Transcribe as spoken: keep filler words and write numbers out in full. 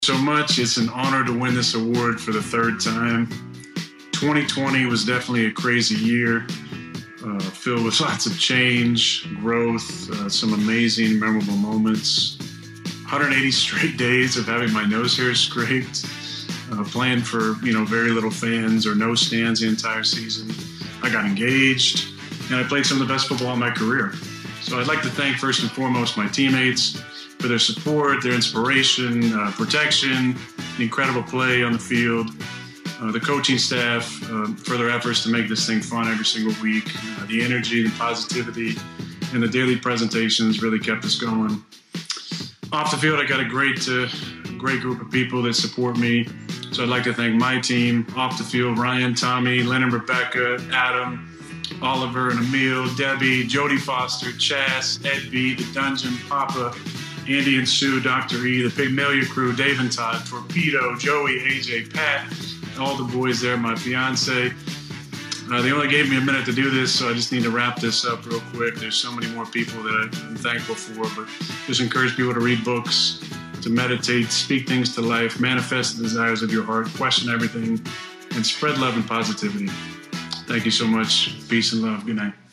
So much. It's an honor to win this award for the third time. twenty twenty was definitely a crazy year, uh, filled with lots of change, growth, uh, some amazing, memorable moments. one hundred eighty straight days of having my nose hair scraped, uh, playing for you know very little fans or no stands the entire season. I got engaged, and I played some of the best football in my career. So I'd like to thank first and foremost my teammates for their support, their inspiration, uh, protection, incredible play on the field, uh, the coaching staff uh, for their efforts to make this thing fun every single week, uh, the energy, the positivity, and the daily presentations really kept us going. Off the field, I got a great, uh, great group of people that support me. So I'd like to thank my team, off the field, Ryan, Tommy, Lynn and Rebecca, Adam, Oliver and Emil, Debbie, Jodie Foster, Chaz, Ed B, The Dungeon, Papa, Andy and Sue, Doctor E, the Pygmalion crew, Dave and Todd, Torpedo, Joey, A J, Pat, all the boys there, my fiance. Uh, they only gave me a minute to do this, so I just need to wrap this up real quick. There's so many more people that I'm thankful for, but just encourage people to read books, to meditate, speak things to life, manifest the desires of your heart, question everything, and spread love and positivity. Thank you so much. Peace and love. Good night.